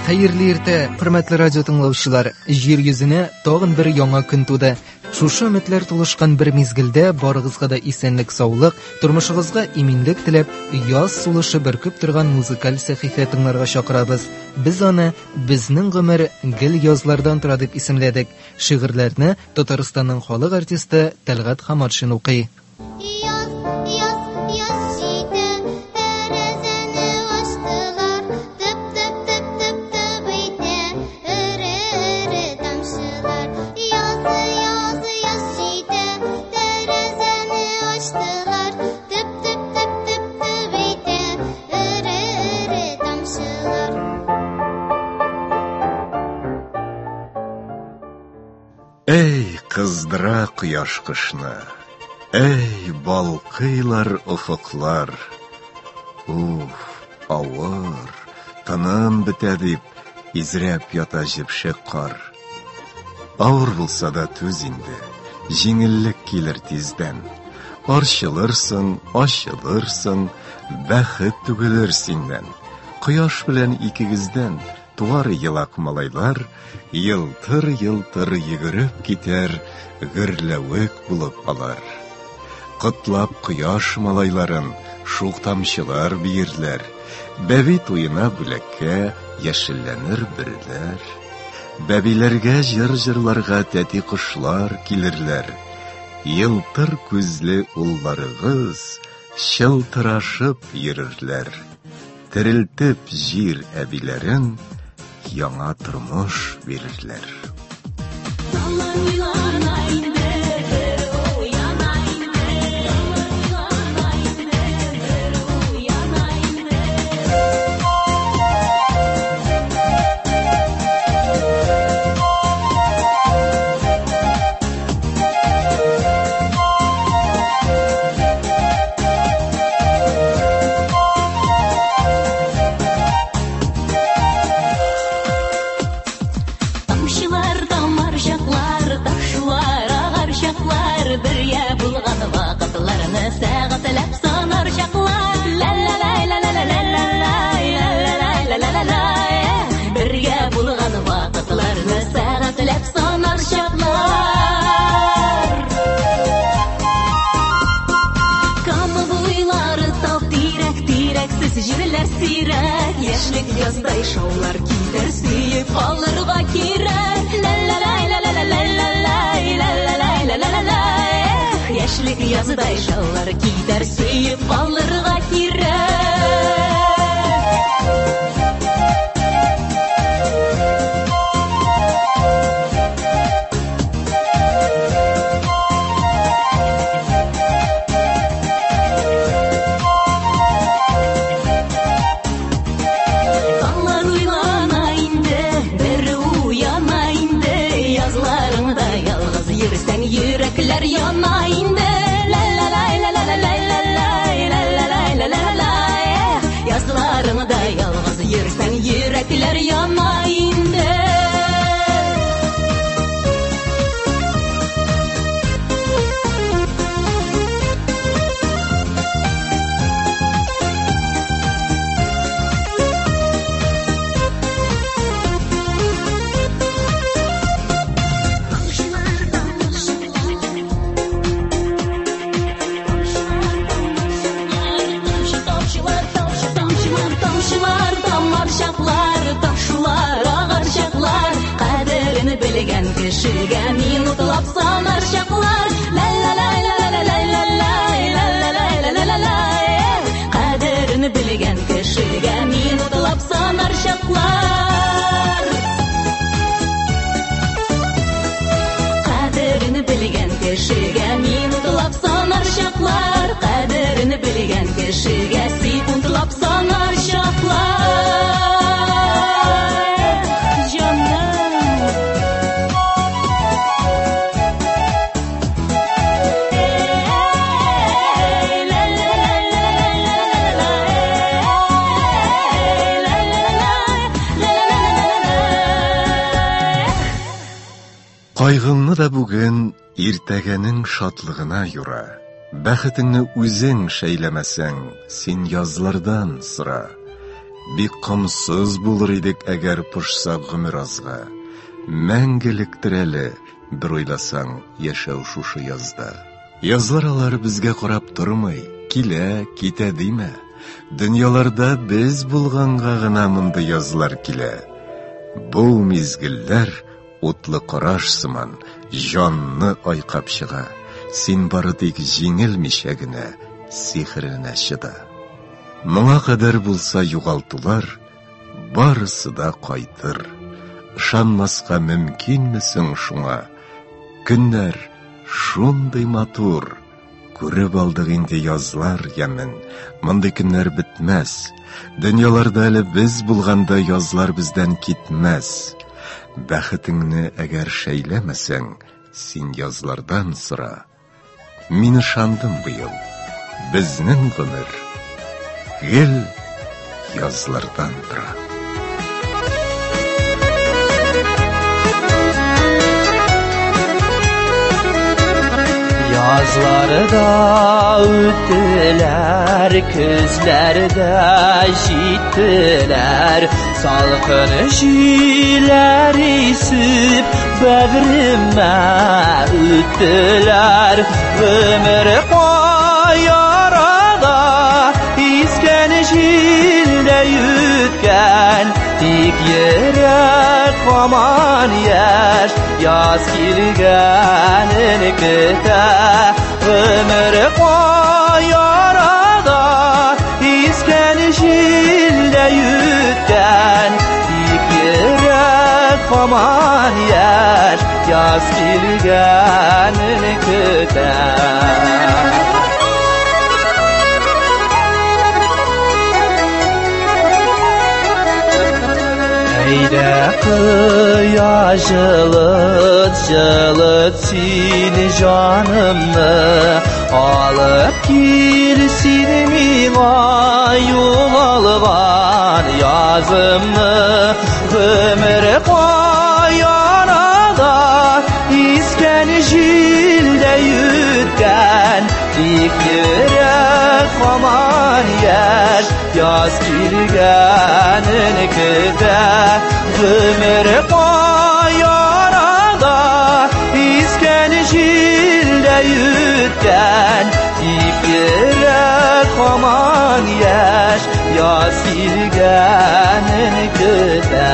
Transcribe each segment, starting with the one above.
Хәерле иртә, хөрмәтле радио тыңлаучылар. Җир йөзенә тагын бер яңа көн туды. Шушы өметләр тулышкан бер мизгелдә барыгызга да исәнлек, саулык, тормышыгызга иминлек теләп, яз сулышы бөркеп торган музыкаль сәхифә тыңларга чакырабыз. Без аны безнең гомер гел язлардан тора дип исемләдек. Шигырьләрне Татарстанның халык артисты Тәлгать Хаматшин укый. Эй, кыздыра кояш кышны, эй, балкыйлар офыклар. Авыр, тыным бетә дип, изрәп ята җепшек кар. Авыр булса да түз инде, җиңеллек килер тиздән. Арчылырсың, ачылырсың, бәхет түгелер синнән. Кояш белән икегездән туар елак малайлар, елтыр-елтыр йөгереп китәр, гөрләвек булып алар. Котлап кояш малайларын шук тамчылар биерләр, бәби туена бүләккә яшелләнер берләр. Бәбиләргә җыр-җырларга тәти кошлар килерләр. Елтыр күзле улларыгыз чылтырашып йөрерләр. Терелтеп җир әбиләрен яңа тормыш бирерләр. Яшьлек яздай шаулар китер, сөеп алырга кирәк. Яшьлек яздай шаулар китер, сөеп алырга кирәк. Йөрәкләр яна инде, язларыңда ялгыз йөрсәң, йөрәкләр яна инде. Белгән кешегә минутлап санар чаклар. Кадерен белгән кешегә минутлап санар чаклар. Кадерен белгән кешегә минутлап санар чаклар. Кадерен белгән кешегә секундлап санар чаклар. Кайгыңны да бүген иртәгәнең шатлыгына юра. Бәхетеңне үзең шәйләмәсәң, син язлардан сора. Бик комсыз булыр идек әгәр пошса гомер азга. Мәңгелектер әле, бер уйласаң, яшәү шушы язда. Язлар алар безгә карап тормый, килә, китә диме? Дөньяларда без булганга гына монда язлар килә. Бу мизгелләр утлы караш сыман, җанны айкап чыга. Син бары тик җиңелмичә генә сихренә чыда. Моңа кадәр булса югалтулар, барысы да кайтыр. Ышанмаска мөмкинме соң шуңа? Көннәр шундый матур. Күреп алдык инде язлар ямен. Мондый көннәр бетмәс. Дөньяларда әле без булганда язлар бездән китмәс. Бәхетеңне әгәр шәйләмәсәң, син язлардан сора. Мин ышандым быел. Безнең гомер гел язлардан тора. Yazlarda öttiler, közlerde jittiler, salkın jiler isip bägrimä öttiler. Ömür koyarada isken jilde yütken, tik yürek aman yer, yaz kilgenini küte. Ömür koyarada isken jilde yütken, tik yürek aman yer, yaz kilgenini küte. Eyde kıya jılıt jılıt seni canımı, alıp girsin miňa yol algan yazımı. Ömür koyarada isken jilde yütken, tik yürek aman yer, yaz kilgenini küte. Ömür koyarada isken jilde yütken, tik yürek aman yer, yaz kilgenini küte.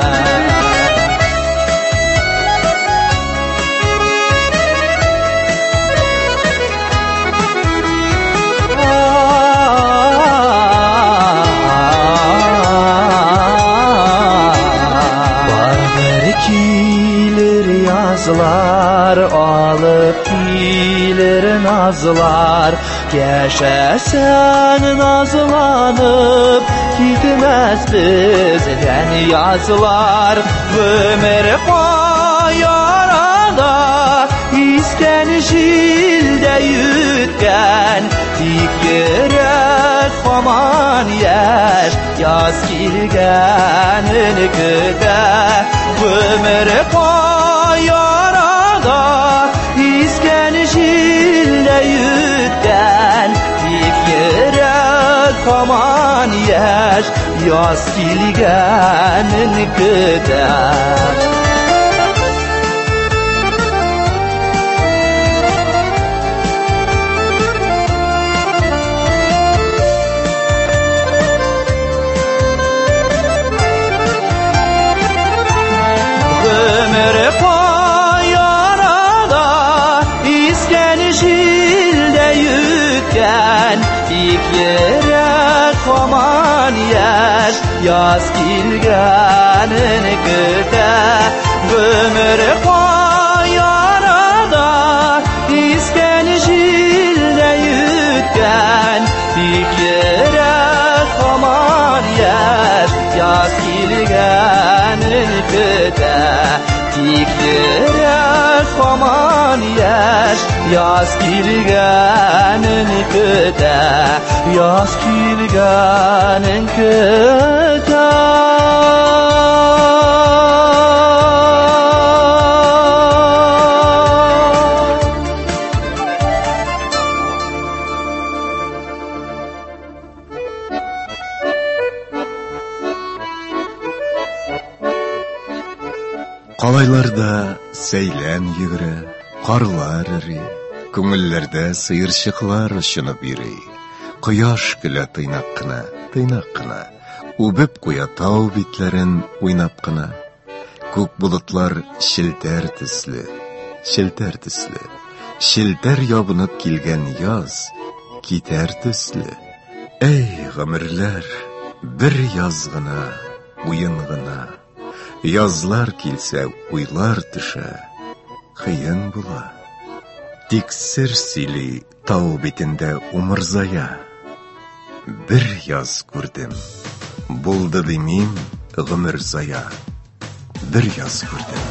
Yazlar alıp gelir nazlar, yaşasan nazlanıp gitmez bizden yazlar. Ömür koyarada isken jilde yütken, tik yürek aman yer, yaz kilgenini küte. Ömür koyarada isken jilde yütken, tik yürek aman yer, yaz kilgenini küte. Yürek aman yer, yaz kilgenini küte. Ömür koyarada isken jilde yütken, tik yürek aman yer, yaz kilgenini küte. Tik yürek aman yer, yaz kilgenini küte. Yaz kilgenin küte. Калайларда сейлән йөгерә, карлар эри, күңелләрдә сыерчыклар очынып йөри. Кояш көлә тыйнак кына, үбеп куя тау битләрен уйнап кына. Күк болытлар шелтәр төсле, шелтәр ябынып килгән яз, китәр төсле. Эй, гомерләр, бер яз гына, уен гына. Язлар килсә, уйлар төшә, кыен була. Тик сер сөйли тау битендә умырзая. Бер яз күрдем, булды димим гомер зая. Бер яз күрдем.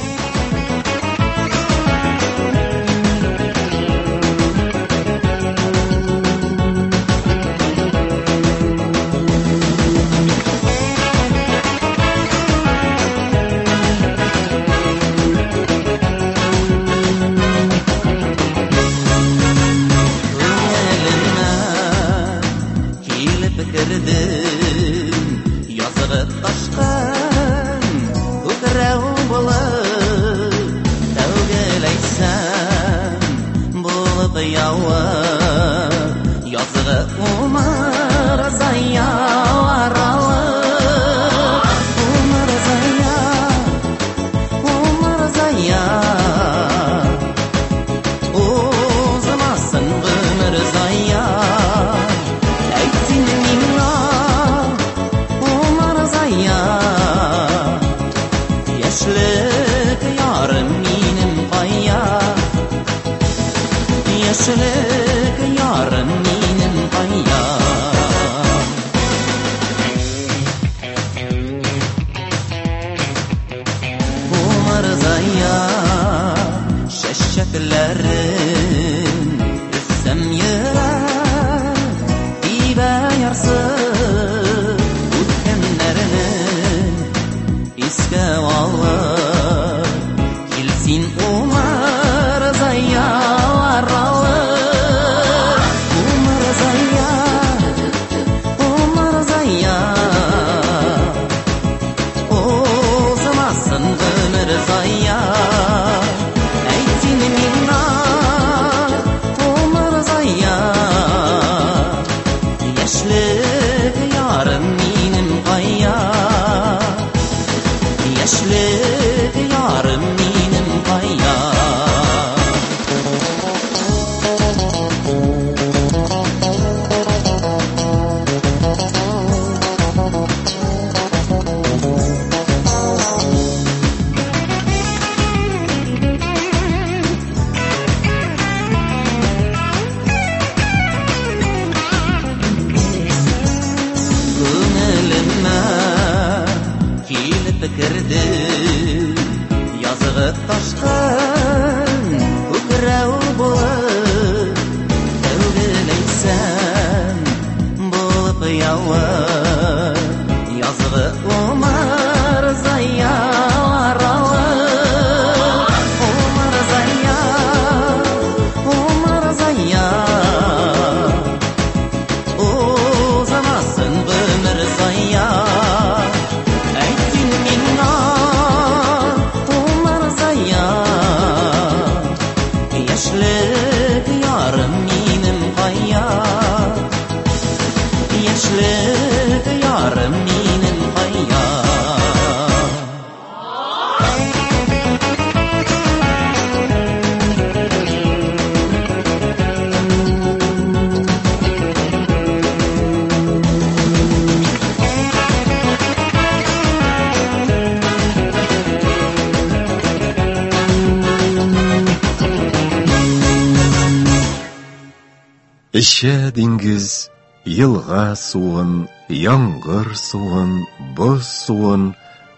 Ишә диңгез, елга суын, яңгыр суын, боз суын,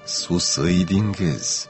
сусый диңгез,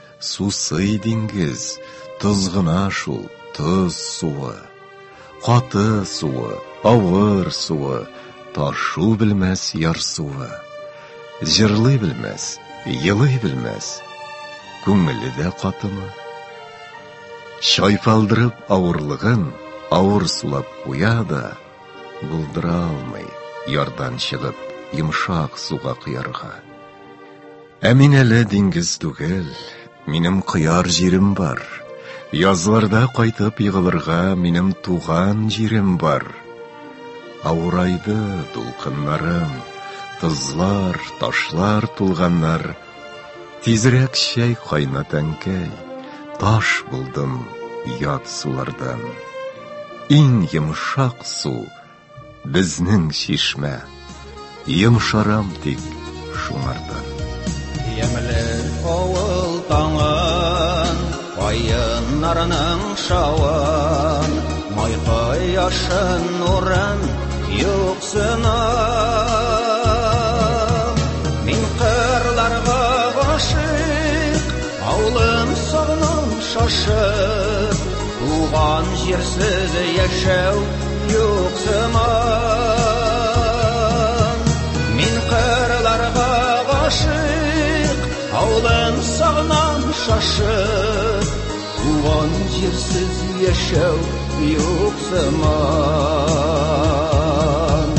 тузгына шул, туз суы. Каты суы, авыр суы, ташу белмәс яр суы. Җырлый белмәс, елый белмәс, күңеле дә катымы. Шайфалдырып авырлыгын, авыр сулап куя да, булдыра алмый, ярдан чыгып, йомшак суга кыярга. Ә мин әле диңгез түгел, минем кыяр җирем бар. Язларда кайтып егылырга минем туган җирем бар. Авырайды дулкыннарым, тызлар, ташлар тулганнар. Тизрәк чәй кайнат әнкәй, таш булдым ят сулардан. Иң йомшак су безнең чишмә, йомшарам тик шуңардан. Ямлы авыл таңын, кайыннарның шавын, майкы яшын нурын юксынам. Мин кырларга гашык, авылым сагынам шашып, туган җирсез яшәү юксыман. Мин кырларга гашык, авылым сагынам шашып, туган җирсез яшәү юксыман.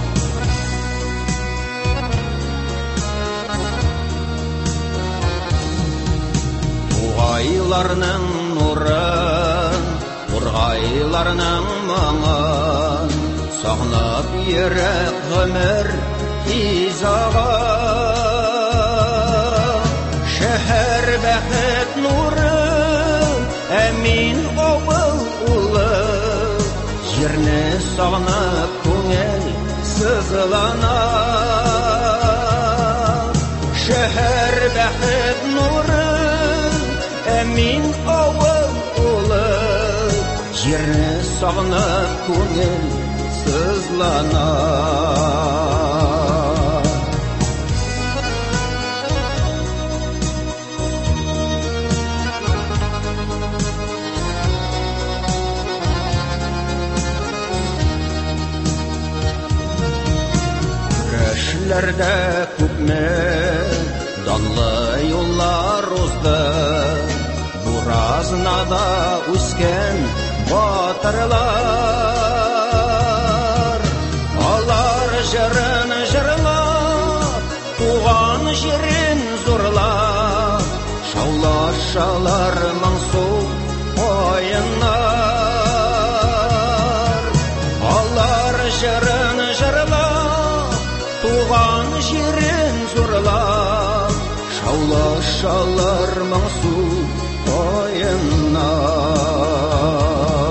Тугайларның нурын, ургайларның моңын, сагынып йөрәк гомер изага. Шәһәр бәхет нурын, әмин авыл улы, җирне сагынып күңел сызлана. Шәһәр бәхет нурын, әмин авыл улы, җирне сагынып күңел сызлана. Күрешләрдә күпме данлы юллар узды, буразнада үскән батырлар. Алар җырын җырлап, туган җирен зурлап, шаулашалар моңсу кайыннар. Алар җырын җырлап, туган җирен зурлап, шаулашалар моңсу кайыннар.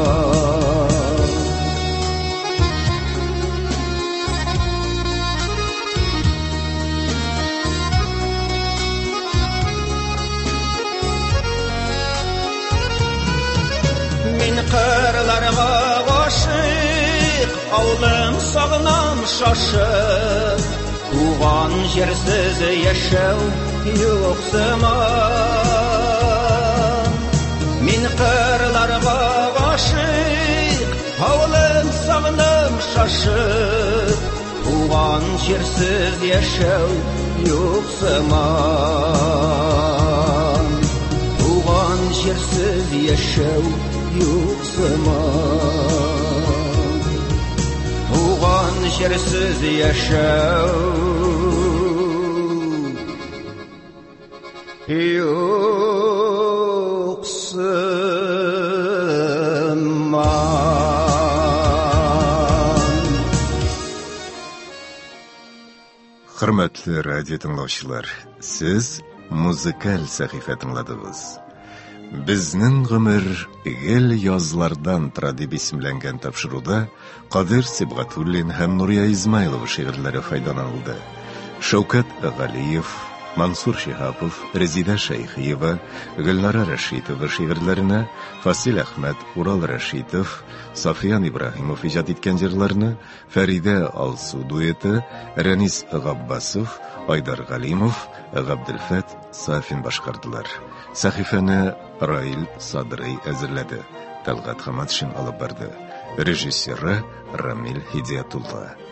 Мин кырларга гашык, авылым сагынам шашып, туган җирсез яшәү юксыман. Мин кырларга гашык, авылым сагынам шашып, туган җирсез яшәү юксыман. Туган җирсез яшәү юксыман. Туган җирсез яшәү юксыман. Хөрмәтле радио тыңлаучылар, сез музыкаль сәхифә тыңладыгыз. Безнең гомер гел язлардан тора дип исемләнгән тапшыруда Кадир Сибгатуллин һәм Нурия Измайлова шигырьләре файдаланылды. Шәүкәт Галиев, Мансур Шихапов, Резида Шәйхиева, Гөлнара Рәшитова шигырьләренә Фасил Әхмәт, Урал Рәшитов, Сафиян Ибраһимов иҗат иткән җырларны Фәридә Алсу дуэты, Рәнис Габбасов, Айдар Галимов, Габделфәт Сафин башкардылар. Сәхифәне Раил Садрый әзерләде. Талгат Хаматшин алып барды. Режиссеры Рамил Хидиятулла.